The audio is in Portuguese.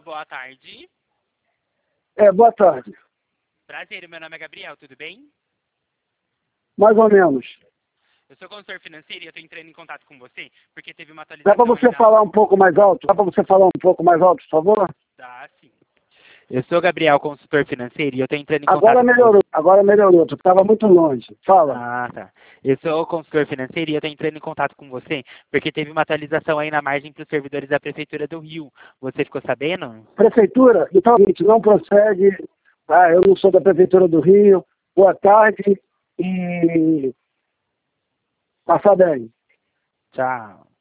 boa tarde. Boa tarde. Prazer, meu nome é Gabriel, tudo bem? Mais ou menos. Eu sou consultor financeiro e eu estou entrando em contato com você porque teve uma Dá atualização para você aí da... falar um pouco mais alto? Dá para você falar um pouco mais alto, por favor? Tá, sim. Eu sou Gabriel, consultor financeiro, e eu estou entrando em Agora contato com melhorou, você. agora melhorou. Tu estava muito longe. Fala. Ah, tá. Eu sou o consultor financeiro e eu estou entrando em contato com você porque teve uma atualização aí na margem para os servidores da Prefeitura do Rio. Você ficou sabendo? Prefeitura, então, gente, não procede. Ah, eu não sou da Prefeitura do Rio. Boa tarde e passa bem. Tchau.